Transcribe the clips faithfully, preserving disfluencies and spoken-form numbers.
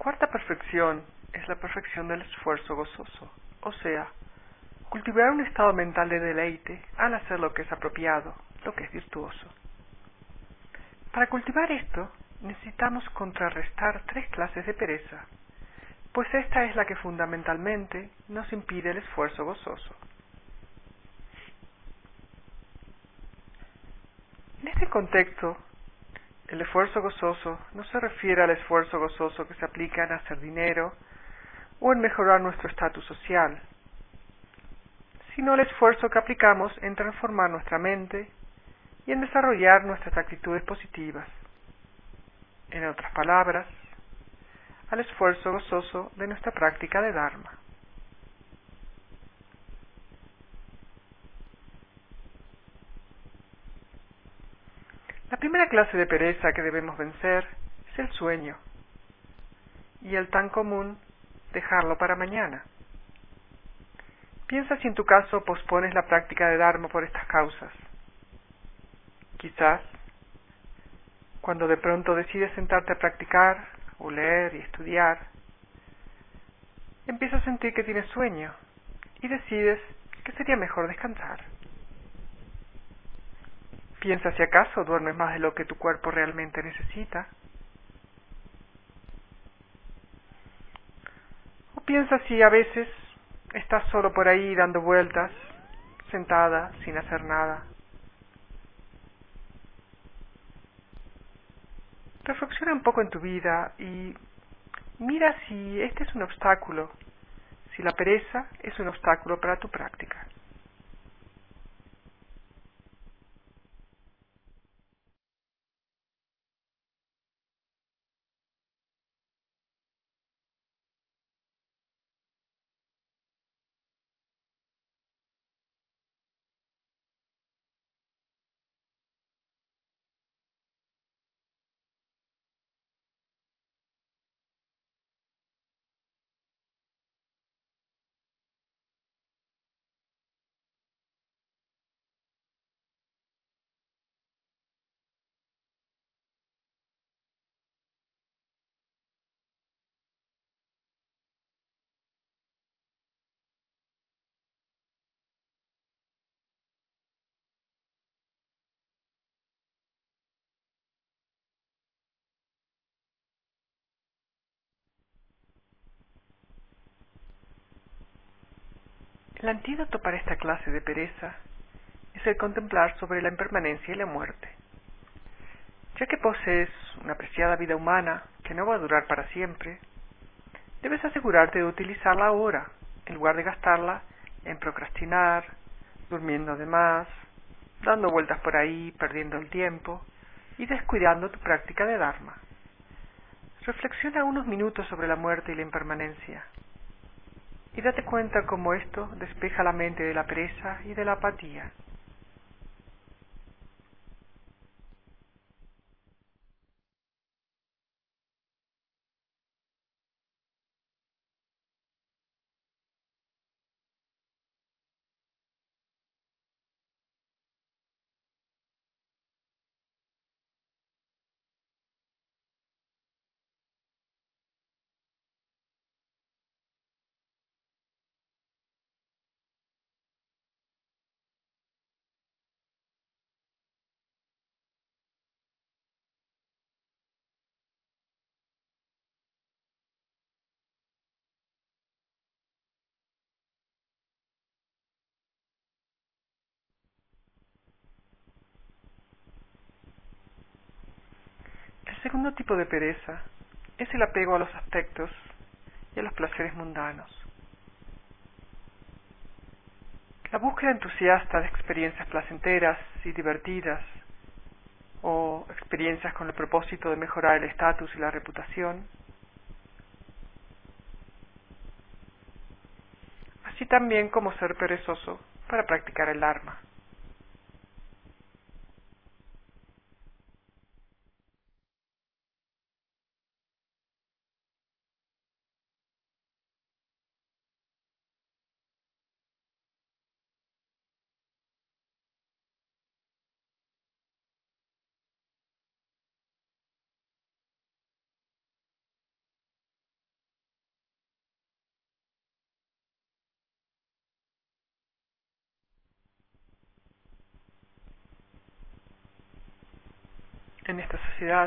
cuarta perfección es la perfección del esfuerzo gozoso, o sea, cultivar un estado mental de deleite al hacer lo que es apropiado, lo que es virtuoso. Para cultivar esto, necesitamos contrarrestar tres clases de pereza, pues esta es la que fundamentalmente nos impide el esfuerzo gozoso. En este contexto, el esfuerzo gozoso no se refiere al esfuerzo gozoso que se aplica en hacer dinero o en mejorar nuestro estatus social, sino el esfuerzo que aplicamos en transformar nuestra mente y en desarrollar nuestras actitudes positivas. En otras palabras, al esfuerzo gozoso de nuestra práctica de Dharma. La primera clase de pereza que debemos vencer es el sueño, y el tan común dejarlo para mañana. Piensa si en tu caso pospones la práctica de Dharma por estas causas. Quizás, cuando de pronto decides sentarte a practicar, o leer y estudiar, empiezas a sentir que tienes sueño y decides que sería mejor descansar. Piensa si acaso duermes más de lo que tu cuerpo realmente necesita. O piensa si a veces estás solo por ahí dando vueltas, sentada, sin hacer nada. Reflexiona un poco en tu vida y mira si este es un obstáculo, si la pereza es un obstáculo para tu práctica. El antídoto para esta clase de pereza es el contemplar sobre la impermanencia y la muerte. Ya que posees una preciada vida humana que no va a durar para siempre, debes asegurarte de utilizarla ahora, en lugar de gastarla en procrastinar, durmiendo de más, dando vueltas por ahí, perdiendo el tiempo y descuidando tu práctica de Dharma. Reflexiona unos minutos sobre la muerte y la impermanencia, y date cuenta cómo esto despeja la mente de la pereza y de la apatía. El segundo tipo de pereza es el apego a los aspectos y a los placeres mundanos. La búsqueda entusiasta de experiencias placenteras y divertidas, o experiencias con el propósito de mejorar el estatus y la reputación, así también como ser perezoso para practicar el Dharma. En esta sociedad,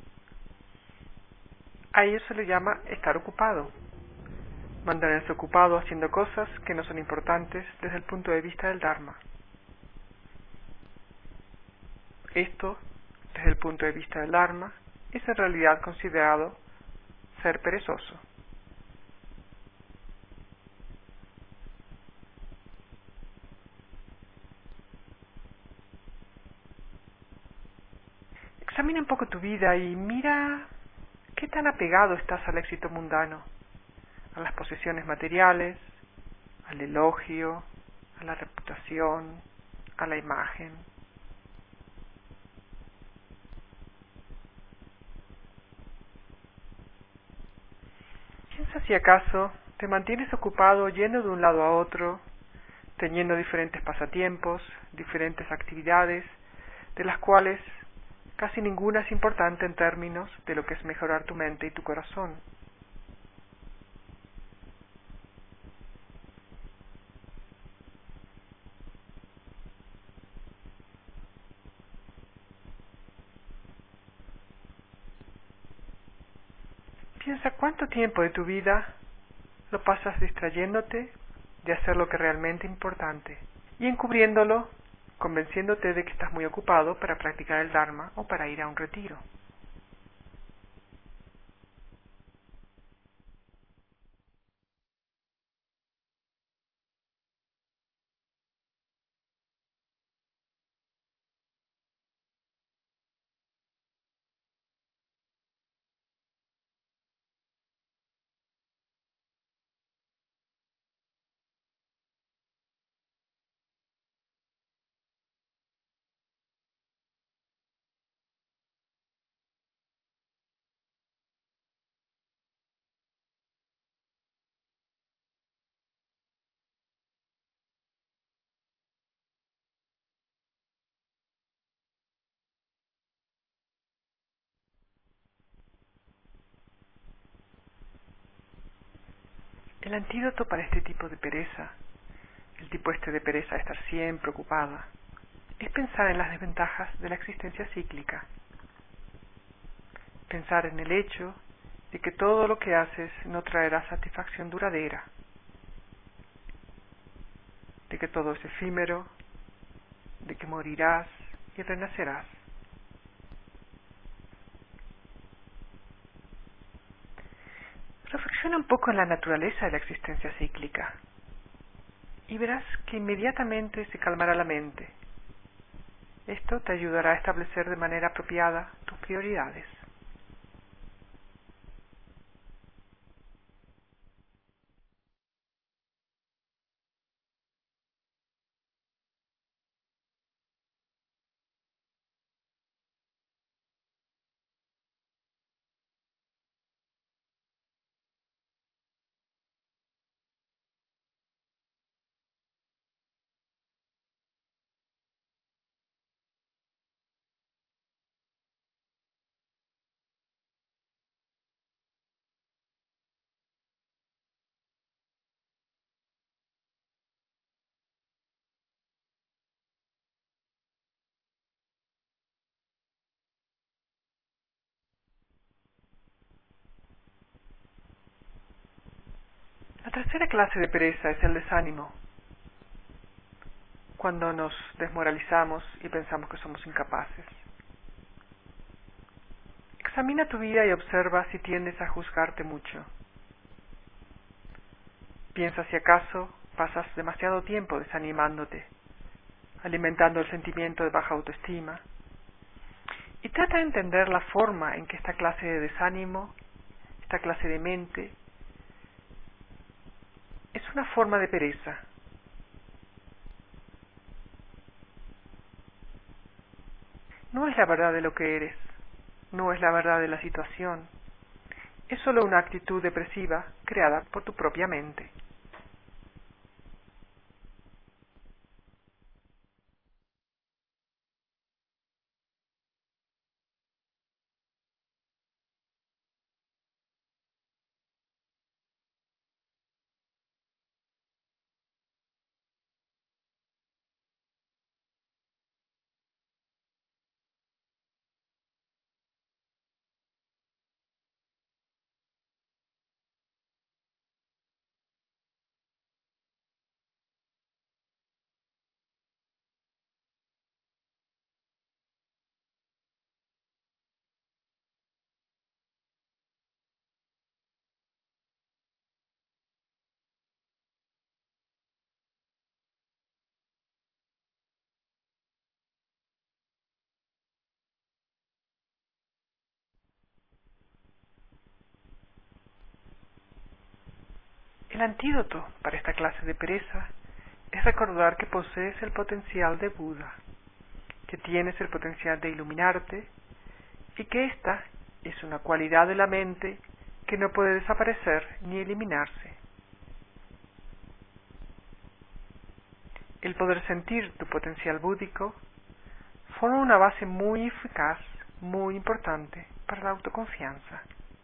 a ello se le llama estar ocupado, mantenerse ocupado haciendo cosas que no son importantes desde el punto de vista del Dharma. Esto, desde el punto de vista del Dharma, es en realidad considerado ser perezoso. Examina un poco tu vida y mira qué tan apegado estás al éxito mundano, a las posesiones materiales, al elogio, a la reputación, a la imagen. Piensa si acaso te mantienes ocupado yendo de un lado a otro, teniendo diferentes pasatiempos, diferentes actividades, de las cuales casi ninguna es importante en términos de lo que es mejorar tu mente y tu corazón. Piensa cuánto tiempo de tu vida lo pasas distrayéndote de hacer lo que realmente es importante y encubriéndolo, convenciéndote de que estás muy ocupado para practicar el Dharma o para ir a un retiro. El antídoto para este tipo de pereza, el tipo este de pereza de estar siempre ocupada, es pensar en las desventajas de la existencia cíclica. Pensar en el hecho de que todo lo que haces no traerá satisfacción duradera, de que todo es efímero, de que morirás y renacerás. Reflexiona un poco en la naturaleza de la existencia cíclica y verás que inmediatamente se calmará la mente. Esto te ayudará a establecer de manera apropiada tus prioridades. La tercera clase de pereza es el desánimo, cuando nos desmoralizamos y pensamos que somos incapaces. Examina tu vida y observa si tiendes a juzgarte mucho. Piensa si acaso pasas demasiado tiempo desanimándote, alimentando el sentimiento de baja autoestima, y trata de entender la forma en que esta clase de desánimo, esta clase de mente, es una forma de pereza. No es la verdad de lo que eres, no es la verdad de la situación, es solo una actitud depresiva creada por tu propia mente. El antídoto para esta clase de pereza es recordar que posees el potencial de Buda, que tienes el potencial de iluminarte y que esta es una cualidad de la mente que no puede desaparecer ni eliminarse. El poder sentir tu potencial búdico forma una base muy eficaz, muy importante para la autoconfianza.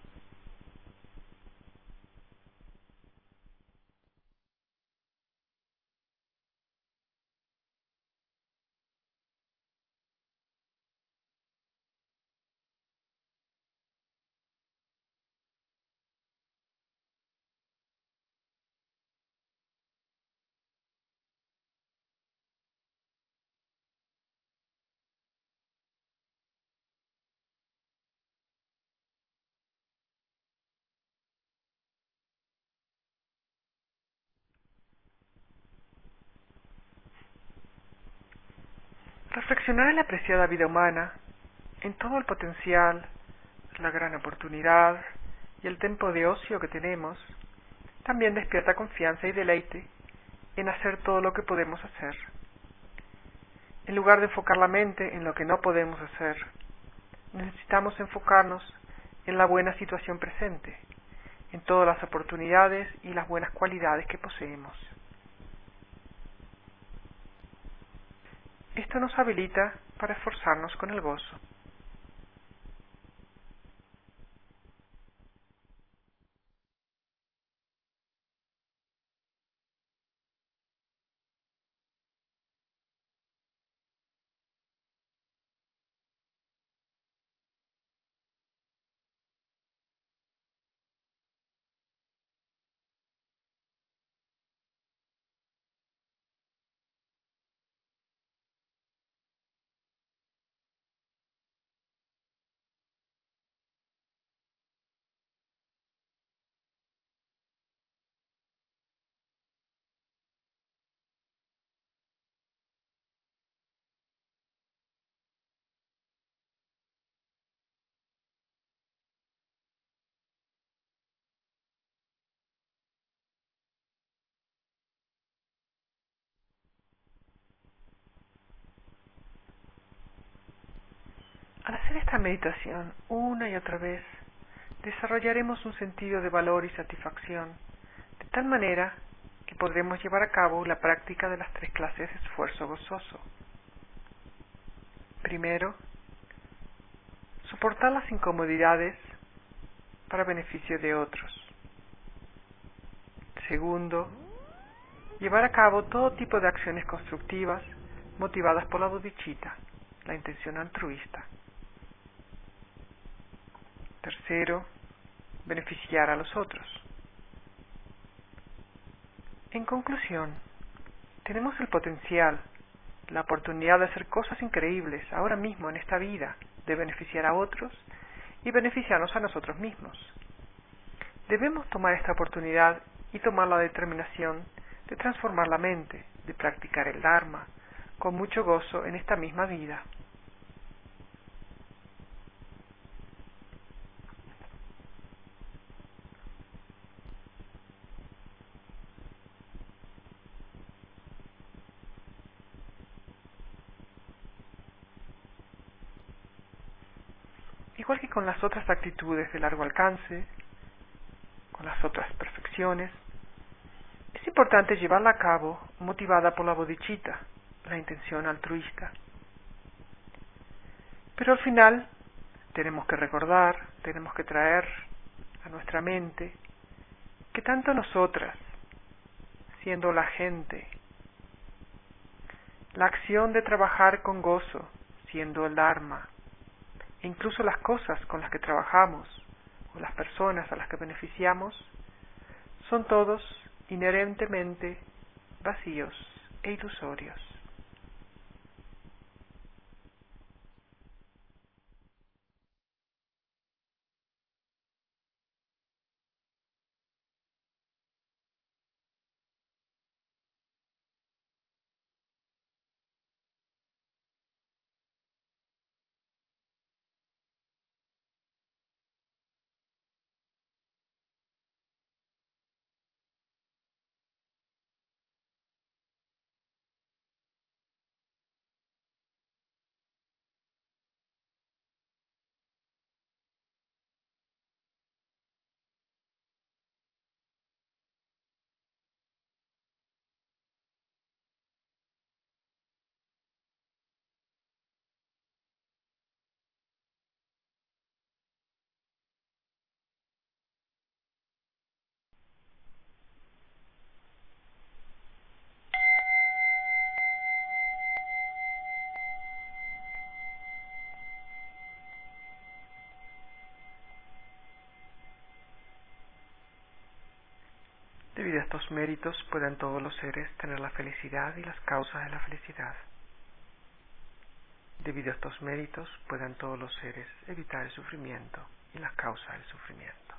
Reflexionar en la apreciada vida humana, en todo el potencial, la gran oportunidad y el tiempo de ocio que tenemos, también despierta confianza y deleite en hacer todo lo que podemos hacer. En lugar de enfocar la mente en lo que no podemos hacer, necesitamos enfocarnos en la buena situación presente, en todas las oportunidades y las buenas cualidades que poseemos. Esto nos habilita para esforzarnos con el gozo. Al hacer esta meditación una y otra vez, desarrollaremos un sentido de valor y satisfacción, de tal manera que podremos llevar a cabo la práctica de las tres clases de esfuerzo gozoso. Primero, soportar las incomodidades para beneficio de otros. Segundo, llevar a cabo todo tipo de acciones constructivas motivadas por la bodhicitta, la intención altruista. Tercero, beneficiar a los otros. En conclusión, tenemos el potencial, la oportunidad de hacer cosas increíbles ahora mismo en esta vida, de beneficiar a otros y beneficiarnos a nosotros mismos. Debemos tomar esta oportunidad y tomar la determinación de transformar la mente, de practicar el Dharma, con mucho gozo en esta misma vida. Igual que con las otras actitudes de largo alcance, con las otras perfecciones, es importante llevarla a cabo motivada por la bodhicitta, la intención altruista. Pero al final tenemos que recordar, tenemos que traer a nuestra mente que tanto nosotras, siendo la gente, la acción de trabajar con gozo, siendo el Dharma, e incluso las cosas con las que trabajamos o las personas a las que beneficiamos, son todos inherentemente vacíos e ilusorios. a estos méritos puedan todos los seres tener la felicidad y las causas de la felicidad. Debido a estos méritos puedan todos los seres evitar el sufrimiento y las causas del sufrimiento.